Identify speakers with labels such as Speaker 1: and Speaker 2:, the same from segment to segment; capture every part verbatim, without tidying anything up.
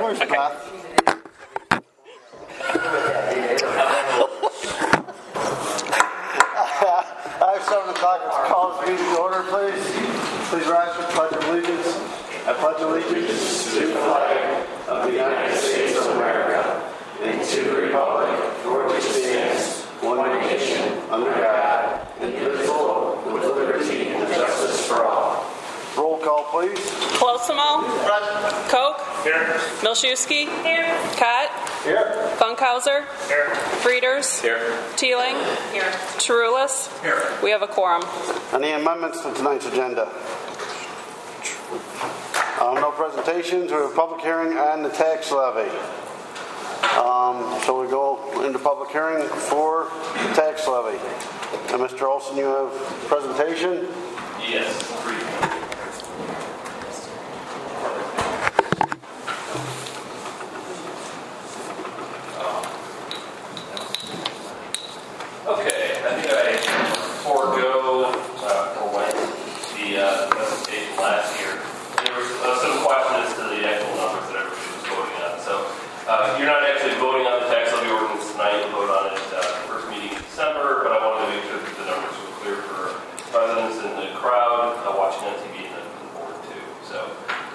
Speaker 1: Where's
Speaker 2: Okay.
Speaker 1: Beth? I have seven o'clock. Let's call this meeting to order, please. Please rise for the Pledge of Allegiance. I pledge allegiance to the flag of the United States of America and to the republic for which it stands, one nation, under God, indivisible, with liberty and justice for all. Roll call, please.
Speaker 2: Colosimo. Koch.
Speaker 3: Here.
Speaker 2: Milszewski. Here. Cott.
Speaker 1: Here.
Speaker 2: Funkhauser.
Speaker 3: Here.
Speaker 2: Frieders.
Speaker 3: Here.
Speaker 2: Teeling. Here. Chiroulis.
Speaker 3: Here.
Speaker 2: We have a quorum.
Speaker 1: Any amendments to tonight's agenda? Um, no presentations. We have a public hearing on the tax levy. Um, so we go into public hearing for the tax levy. And Mister Olson, you have a presentation?
Speaker 3: Yes. Okay, I think I forego uh, or went the uh, presentation last year. There was uh, some questions to the actual numbers that everybody was voting on. So uh, you're not actually voting on the tax levy ordinance tonight. You'll vote on it uh, first meeting in December. But I wanted to make sure that the numbers were clear for residents in the crowd uh, watching on T V and the board too. So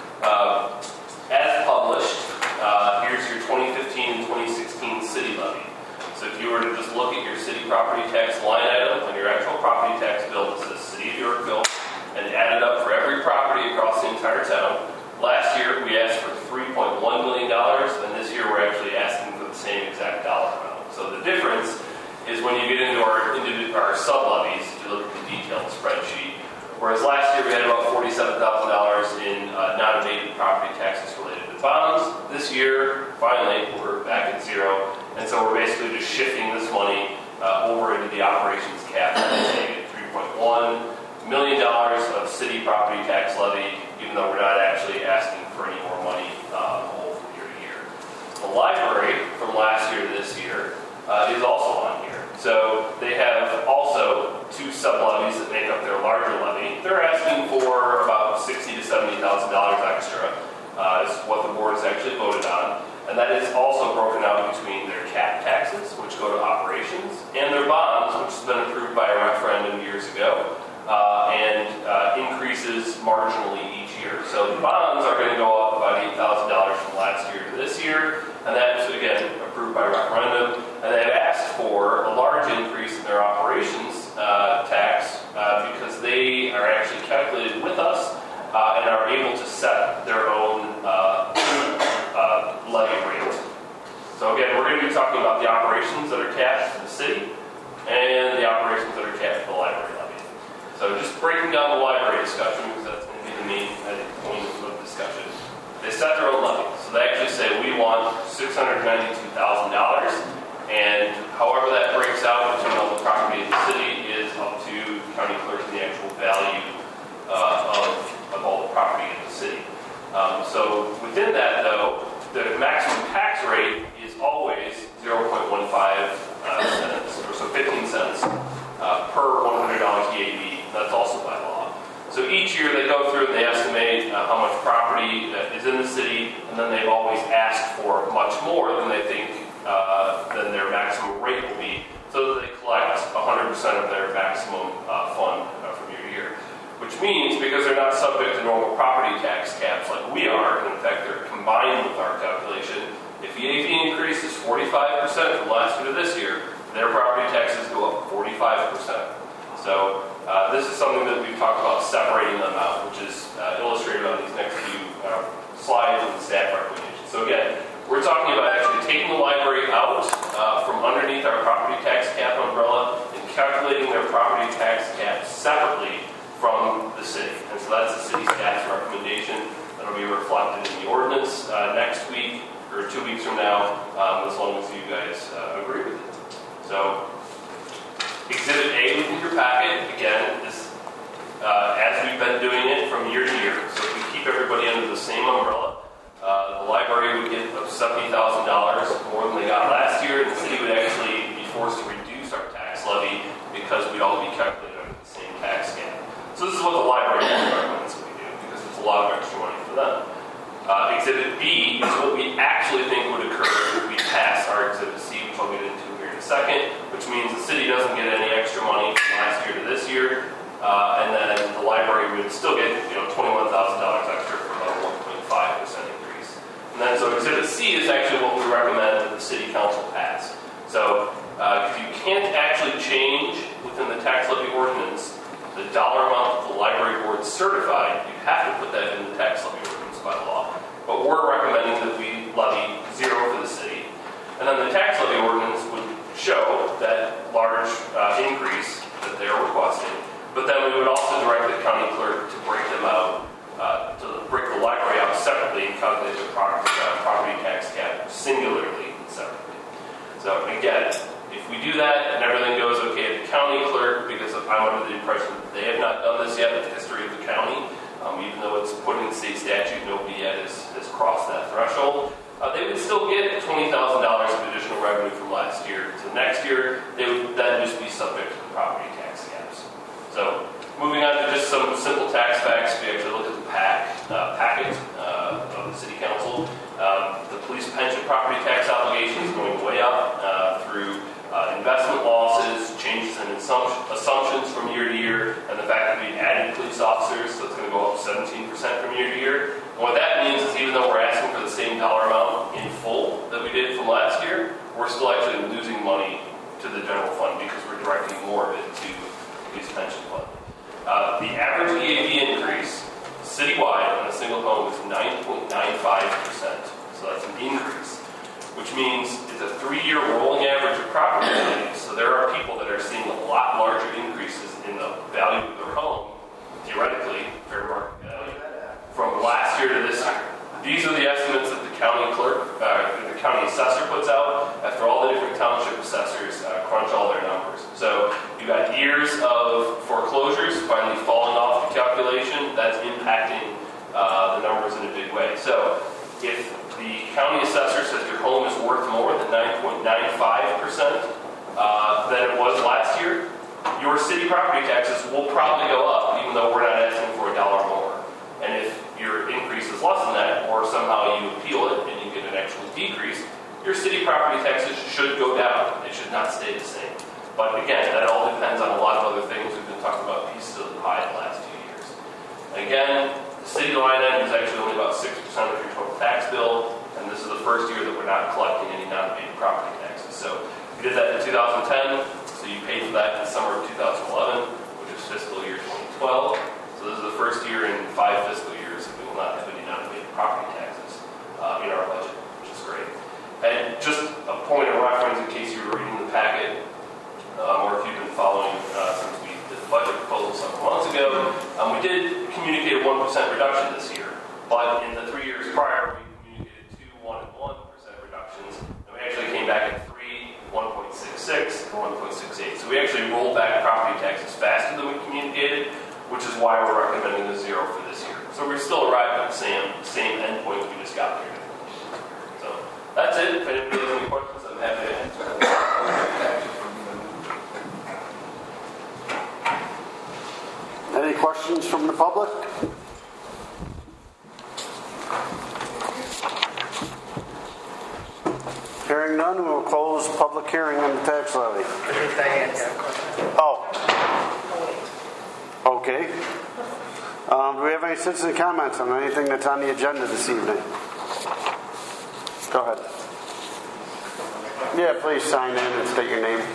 Speaker 3: uh, as published, uh, here's your twenty fifteen and twenty sixteen city levy. So if you were to just look at your city property tax line item on your actual property tax bill that says City of Yorkville and add it up for every property across the entire town, last year we asked for three point one million dollars, and this year we're actually asking for the same exact dollar amount. So the difference is when you get into our, into our sub-levies, if you look at the detailed spreadsheet, whereas last year we had about forty-seven thousand dollars in uh, non-abated property taxes related to bonds. This year, finally, we're back at zero. And so we're basically just shifting this money uh, over into the operations cap, saying three point one million dollars of city property tax levy, even though we're not actually asking for any more money uh, whole from year to year. The library from last year to this year uh, is also on here. So they have also two sub-levies that make up their larger levy. They're asking for about sixty thousand to seventy thousand dollars extra, uh, is what the board has actually voted on. And that is also broken out between their cap taxes, which go to operations, and their bonds, which has been approved by a referendum years ago, uh, and uh, increases marginally each year. So the bonds are going to go up about eight thousand dollars from last year to this year, and that's, again, approved by referendum. And they've asked for a large increase in their operations uh, tax uh, because they are actually calculated with us uh, and are able to set their own uh, uh, levy rate. So again, we're going to be talking about the operations that are capped for the city and the operations that are capped for the library levy. So just breaking down the library discussion, because that's going to be the main I think, point of the discussion. They set their own levy. So they actually say we want six hundred ninety-two thousand dollars, and however that breaks out between all the property in the city is up to the county clerk and the actual value uh, of, of all the property in the city. Um, so within that, though, the maximum tax rate is always zero point one five uh, cents, or so fifteen cents uh, per one hundred dollars E A V. That's also by law. So each year they go through and they estimate uh, how much property uh, is in the city, and then they've always asked for much more than they think uh, than their maximum rate will be, so that they collect one hundred percent of their maximum uh, fund uh, from year to year. Which means, because they're not subject to normal property tax caps like we are, and in fact they're combined with our calculation, if the E A V increase is forty-five percent from last year to this year, their property taxes go up forty-five percent. So uh, this is something that we've talked about separating them out, which is uh, illustrated on these next few uh, slides with the staff recommendations. So again, we're talking about actually taking the library out uh, from underneath our property tax cap umbrella and calculating their property tax cap separately from the city. And so that's the city staff's recommendation. That'll be reflected in the ordinance uh, next week or two weeks from now, um, as long as you guys uh, agree with it. So Exhibit A within your packet, again, is uh, as we've been doing it from year to year. So if we keep everybody under the same umbrella, uh, the library would get seventy thousand dollars more than they got last year, and the city would actually be forced to reduce our tax levy because we'd all be calculated under the same tax scale. So this is what the library recommends that we do, because it's a lot of extra money for them. Uh, exhibit B is what we C is actually what we recommend that the city council pass. So uh, if you can't actually change within the tax levy ordinance the dollar amount that the library board certified, you have to put that in the tax levy ordinance by law. But we're recommending that we levy zero for the city. And then the tax levy ordinance would show that large uh, increase that they're requesting. But then we would also direct the county clerk to break them out, uh, to break the library out separately and calculate the property, uh, property tax cap singularly and separately. So again, if we do that and everything goes okay at the county clerk, because I'm under the impression that they have not done this yet with the history of the county, um, even though it's put in the state statute, nobody yet has, has crossed that threshold. Uh, they would still get twenty thousand dollars of additional revenue from last year to next year. They would then just be subject to the property tax caps. So moving on to just some simple tax facts, we actually look at the pack, uh, packet uh, of the city council. Um, the police pension property tax obligation is going way up uh, through uh, investment losses, changes in assumptions from year to year, and the fact that we added police officers, so it's going to go up seventeen percent from year to year. And what that means is even though we're asking for the same dollar amount in full that we did from last year, we're still actually losing money to the general fund because we're directing more of it to the police pension fund. Uh, the average E A D increase citywide on a single home is nine point nine five percent. So that's an increase, which means it's a three-year rolling average of property values. So there are people that are seeing a lot larger increases in the value of their home, theoretically, fair market value, from last year to this year. These are the estimates that the county clerk, uh, the county assessor puts out after all the different township assessors uh, crunch all their numbers. So you've got years of foreclosures finally falling off the calculation. That's impacting uh, the numbers in a big way. So if the county assessor says your home is worth more than nine point nine five percent uh, than it was last year, your city property taxes will probably go up, even though we're not asking for a dollar more. And if your increase is less than that, or somehow you appeal it and you get an actual decrease, your city property taxes should go down. It should not stay the same. But again, that all depends on a lot of other things. We've been talking about pieces of the pie the last few years. Again, the city line item is actually only about six percent of your total tax bill, and this is the first year that we're not collecting any non-paid property taxes. So we did that in two thousand ten, so you paid for that in the summer of two thousand eleven, which is fiscal year twenty twelve. So this is the first year in five fiscal years that we will not have any non-paid property taxes uh, in our budget, which is great. And just a point of reference in case you were reading the packet, um, or if you've been following uh, since we did the budget proposal several months ago, um, we did communicate a one percent reduction this year. But in the three years prior, we communicated two, one, and one percent reductions. And we actually came back at three, one point six six, and one point six eight. So we actually rolled back property taxes faster than we communicated, which is why we're recommending a zero for this year. So we're still arriving at the same, same endpoint we just got here. So that's it. If anybody has any questions, I'm happy to answer.
Speaker 1: Any questions from the public? Hearing none, we will close public hearing on the tax levy. Oh. Okay. Um, do we have any citizen comments on anything that's on the agenda this evening? Go ahead. Yeah, please sign in and state your name.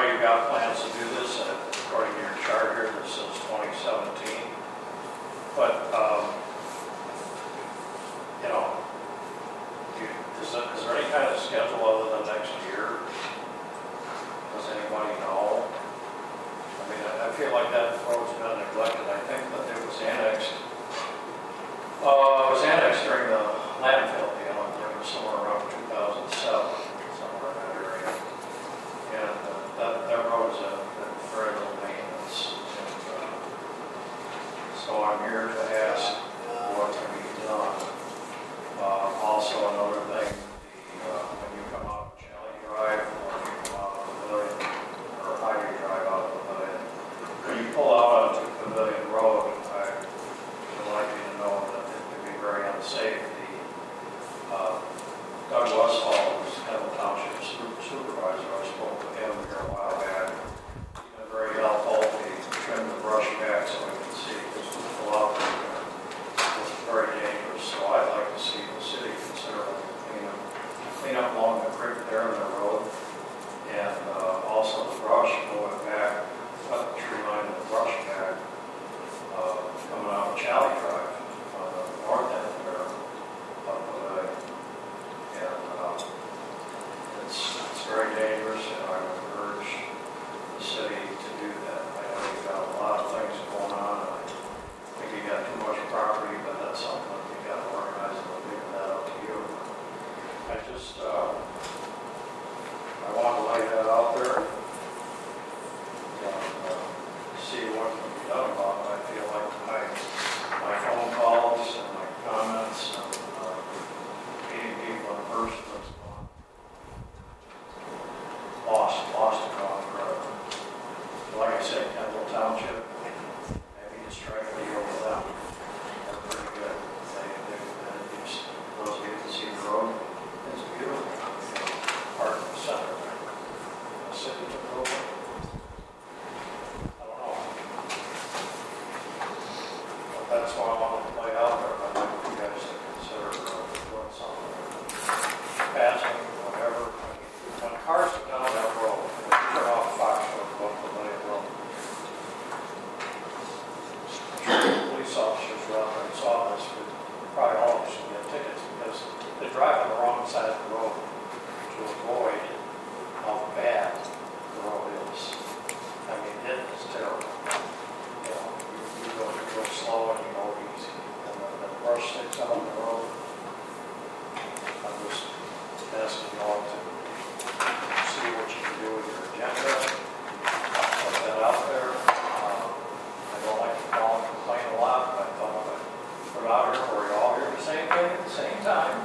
Speaker 4: But like that road's been neglected. I think that it was annexed. Uh, it was annexed during the landfill deal. It was somewhere around two thousand seven, somewhere in that area. And uh, that, that road is a very little maintenance. And, uh, so I'm here to ask what can be done. Uh, also, another thing, the, uh, when you come out of Challey Drive or you come out of Pavilion or Highway Drive out of Pavilion, when you pull out onto Pavilion Road, I would like you to know that it can be very unsafe. The uh, Doug Westfall, who's Kendall Township Supervisor, I spoke with him here a while back. He's been very helpful. He trimmed the brush back so we can see who's pull out there. It's very dangerous. So I'd like to see the city consider clean up, clean up along the creek there on the road, and uh, also the brush going back, cut the tree line of the brush back, uh, coming out of Challey Drive on the north end there, up the way. And uh, it's, it's very dangerous, and I would urge the city to do that. I know you've got a lot of things going on. I think you got too much property, but that's something that you got to organize, and I'll leave that up to you. I just, uh, I want to lay that out there and uh, see what can be done about it. I feel like my, my phone calls and my comments and uh, meeting people in person has gone lost, lost and gone forever. Like I said, Kendall Township, maybe just try to leave over them. They're pretty good. They, they, they just, those of you that see the road, it's beautiful. Part of the center there. The city took over. I don't know. But that's why I want to play out there. I'd like you guys to consider uh, doing something. Passing, whatever. When cars are down that road, they turn off Fox Road, go up the Lake Road. Police officers were out there and saw this, but probably all of us should get tickets because they drive on the wrong side of the road to avoid how bad the road is. I mean, it is terrible. You know, you, you, go, you go slow and you go easy, and then the brush sticks out on the road. I'm just asking you all to see what you can do with your agenda. I'll put that out there. Um, I don't like to call and complain a lot, but I thought I'd put it out here where you all hear the same thing at the same time.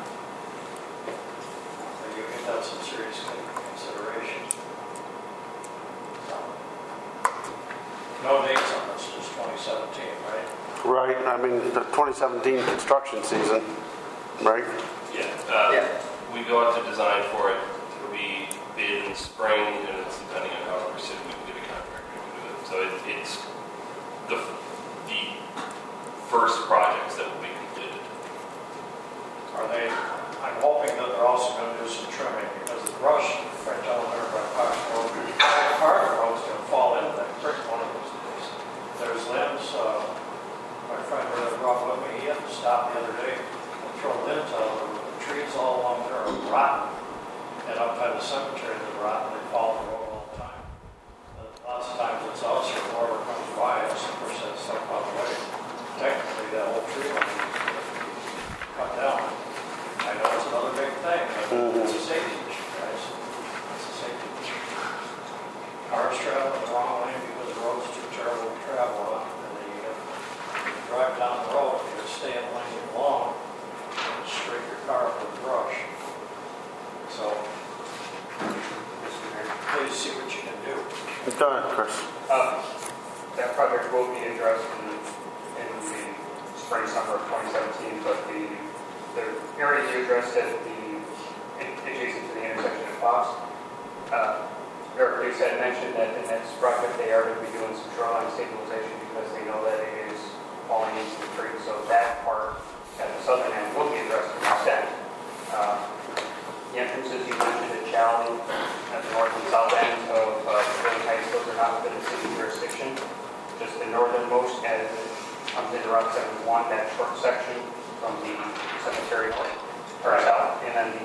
Speaker 4: So you can have some serious consideration. So, no dates on this, just twenty seventeen, right?
Speaker 1: Right. I mean, the twenty seventeen construction season, right?
Speaker 3: Yeah. Uh,
Speaker 1: Yeah.
Speaker 3: We go out to design for it. It'll be bid in the spring, and it's depending on how we're sitting, we can get a contractor to do it. So it, it's the the first projects that will be completed.
Speaker 4: Are they, I'm hoping that they're also going to do some trimming because the brush right down there by Fox Road, part of the road's going to fall into that creek one of those days. There's limbs, uh, my friend really brought with me, he had to stop the other day and throw limbs out of the trees all along there are rotten. And up by the cemetery, they're rotten, they fall in the road all the time. And lots of times it's us or whoever comes by us and push that stuff out of the way. Technically, that whole tree line needs to be cut down. I know it's another big thing, but it's a safety issue, guys. It's a safety issue. Cars travel the wrong lane because the road's too terrible to travel on. And then you have you drive down the road, you have to stay in the lane you belong, and straight your car up with the brush. So, please see what you can do.
Speaker 1: Go ahead, Chris.
Speaker 5: Um, that project will be addressed in, in the spring, summer of twenty seventeen, but the, the area you addressed at the adjacent to the intersection of Fox, uh, Eric Reese had mentioned that in this project they are going to be doing some shoreline stabilization because they know that it is falling into the creek. So that part at the southern end will be addressed to an extent. Uh, The entrances you mentioned at Challey, at the north and south end of uh, Pavilion Heights, those are not within the city jurisdiction. Just the northernmost, as it comes into Route seventy-one, that short section from the cemetery north or south, and then the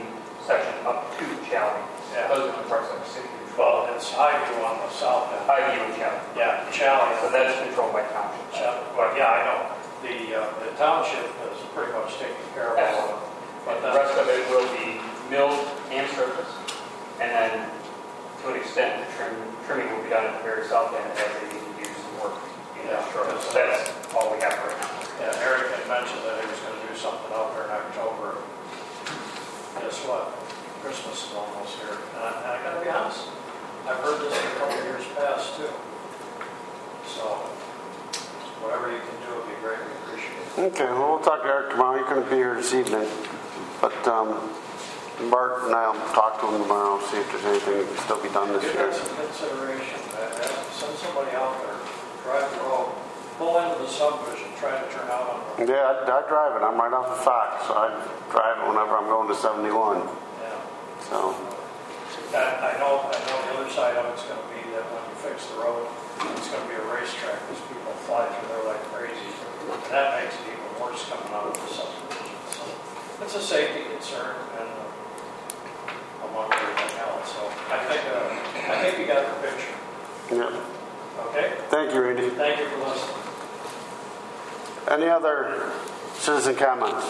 Speaker 5: section up to Chalet.
Speaker 4: Yeah.
Speaker 5: Those are the parts that are city controlled.
Speaker 4: Well, it's Highview on the south end.
Speaker 5: Highview and Chalet.
Speaker 4: Yeah, Chalet.
Speaker 5: So that's controlled by township.
Speaker 4: Chalet. Well, yeah, I know. The, uh, the township is pretty much taking care of all of it. But
Speaker 5: The
Speaker 4: then,
Speaker 5: rest of it will be milled and surfaced. And then, to an extent, the trim, trimming will be done at the very south end as they need to do some work in
Speaker 4: Yeah.
Speaker 5: that shore. So that's all we have right now.
Speaker 4: yeah, Eric had mentioned that he was going to do something out there in October. Guess what? Christmas is almost here. And I, and I got to be honest, I've heard this in a couple of years past too. So, whatever you can do would be greatly appreciated.
Speaker 1: Okay, well, we'll talk to Eric tomorrow. He couldn't be here this evening. But um, Bart and I'll talk to him tomorrow, see if there's anything that can still be done this
Speaker 4: Give
Speaker 1: year.
Speaker 4: that some consideration. That, that, send somebody out there, drive the road, pull into the subdivision, try to turn out on the
Speaker 1: Yeah, I, I drive it. I'm right off the Fox, so I drive it whenever I'm going to seventy-one.
Speaker 4: yeah.
Speaker 1: So,
Speaker 4: I, I know, I know the other side of it's going to be that when you fix the road, it's going to be a racetrack because people fly through there like crazy. And that makes it even worse coming out of the subdivision. So it's a safety concern and uh, among everything else. So I think, uh, I think you got the picture.
Speaker 1: yeah.
Speaker 4: Okay?
Speaker 1: Thank you, Randy.
Speaker 4: Thank you for listening.
Speaker 1: Any other citizen comments?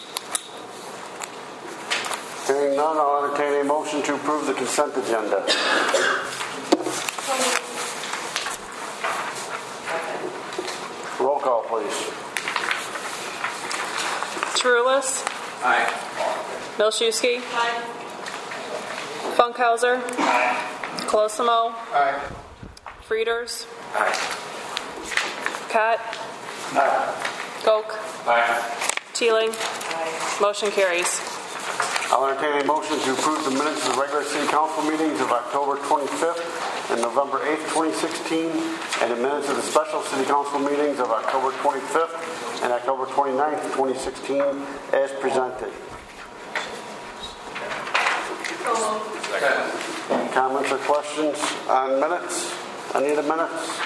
Speaker 1: Hearing none, I'll entertain a motion to approve the consent agenda. Roll call, please.
Speaker 2: Trulis.
Speaker 5: Aye.
Speaker 2: Milszewski. Funkhauser. Colosimo.
Speaker 5: Aye.
Speaker 2: Frieders.
Speaker 5: Aye.
Speaker 2: Cott. Koch.
Speaker 5: Aye.
Speaker 2: Teeling. Motion carries.
Speaker 1: I'll entertain a motion to approve the minutes of the regular city council meetings of October twenty-fifth and November eighth, twenty sixteen, and the minutes of the special city council meetings of October twenty-fifth and October twenty-ninth, twenty sixteen, as presented. Comments or questions on minutes? Any of the minutes?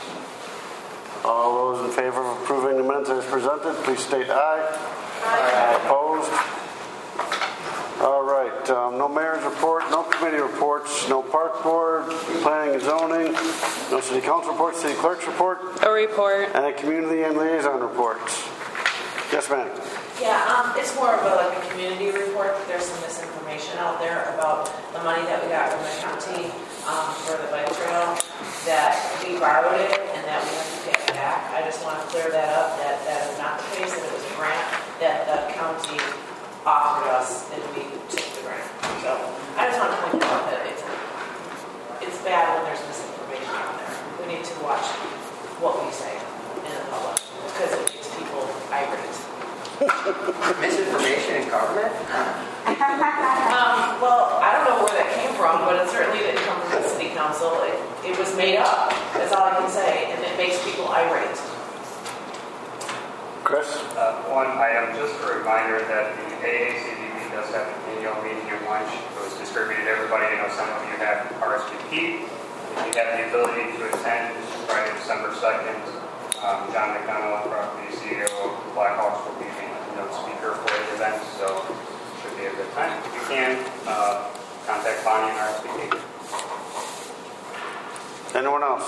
Speaker 1: All those in favor of approving the minutes as presented, please state aye. Aye. Opposed? All right. Um, no mayor's report, no committee reports, no park board, planning and zoning, no city council report, city clerk's report,
Speaker 2: A report.
Speaker 1: and a community and liaison reports. Yes, ma'am.
Speaker 6: Yeah, um, it's more of a, like a community report. There's some misinformation out there about the money that we got from the county um, for the bike trail, that we borrowed it and that we have to pay it back. I just want to clear that up, that that is not the case, that it was a grant that the county offered us and we took the grant. So I just want to point out that it's, it's bad when there's misinformation out there. We need to watch what we say in the public because it makes people irate.
Speaker 7: Misinformation in government?
Speaker 6: Um, well, I don't know where that came from, but it certainly didn't come from the city council. It, it was made up. That's all I can say, and it makes people irate.
Speaker 1: Chris?
Speaker 5: Uh, one item, just a reminder that the A A C D B does have an annual meeting at lunch. It was distributed to everybody. I know some of you have R S V P. If you have the ability to attend Friday, December second, um, John McDonald, property C E O of Blackhawks, will be the keynote speaker for the event, so it should be a good time. If you can, uh, contact Bonnie and R S V P.
Speaker 1: Anyone else?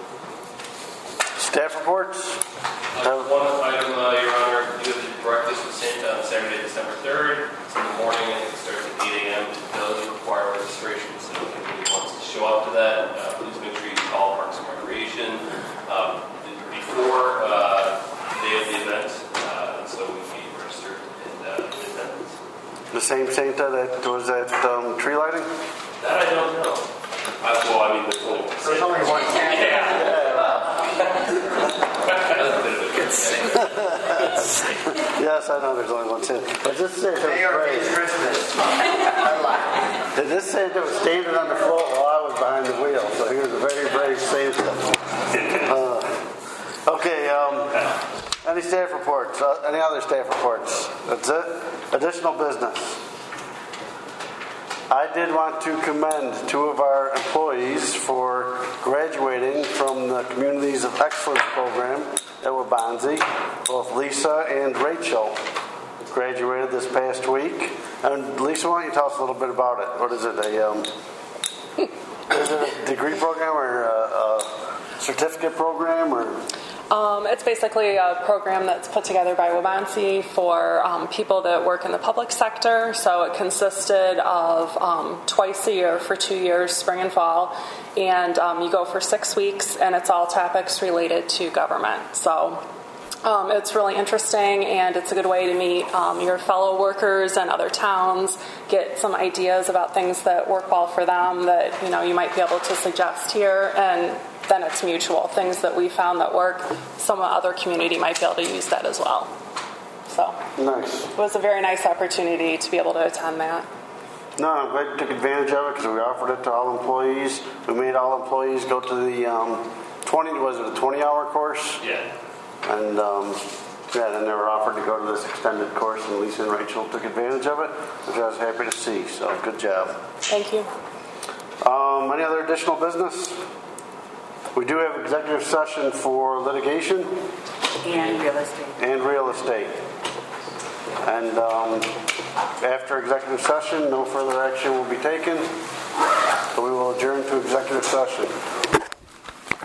Speaker 1: Staff reports?
Speaker 3: Uh, one item, uh, Your Honor, you have the breakfast with Santa on Saturday, December third. It's in the morning, and it starts at eight a.m. It does require registration, so if anybody wants to show up to that, uh, please make sure you call Parks and Recreation um, before uh, the day of the event, uh, and so we can be registered in, uh, in attendance.
Speaker 1: The same Santa that was at um, tree lighting?
Speaker 3: That I don't know. Uh, well, I mean, there's only one
Speaker 7: There's only one Santa.
Speaker 3: Yeah. That's a bit of a good thing.
Speaker 1: Yes, I know there's only one Santa. But this Santa was
Speaker 7: Mayor
Speaker 1: great.
Speaker 7: Merry Christmas. I like
Speaker 1: Did this Santa was standing on the float while I was behind the wheel, so he was a very brave Santa. Uh, okay, um, any staff reports? Uh, any other staff reports? That's it? Additional business. I did want to commend two of our employees for graduating from the Communities of Excellence program at Wabanzi, both Lisa and Rachel. graduated this past week. And Lisa, why don't you tell us a little bit about it? What is it? A um, is it a degree program or a, a certificate program or?
Speaker 2: Um, it's basically a program that's put together by Wabansi for um, people that work in the public sector. So it consisted of um, twice a year for two years, spring and fall. And um, you go for six weeks, and it's all topics related to government. So um, it's really interesting, and it's a good way to meet um, your fellow workers and other towns, get some ideas about things that work well for them that, you know, you might be able to suggest here. And then it's mutual. Things that we found that work, some other community might be able to use that as well. So
Speaker 1: Nice.
Speaker 2: it was a very nice opportunity to be able to attend that.
Speaker 1: No, I'm glad you took advantage of it because we offered it to all employees. We made all employees go to the um, twenty. Was it a twenty-hour course?
Speaker 3: Yeah.
Speaker 1: And um, yeah, then they were offered to go to this extended course, and Lisa and Rachel took advantage of it, which I was happy to see. So good job.
Speaker 2: Thank you.
Speaker 1: Um, any other additional business? We do have executive session for litigation
Speaker 7: And real estate.
Speaker 1: and real estate. And um, after executive session, no further action will be taken. So we will adjourn to executive session.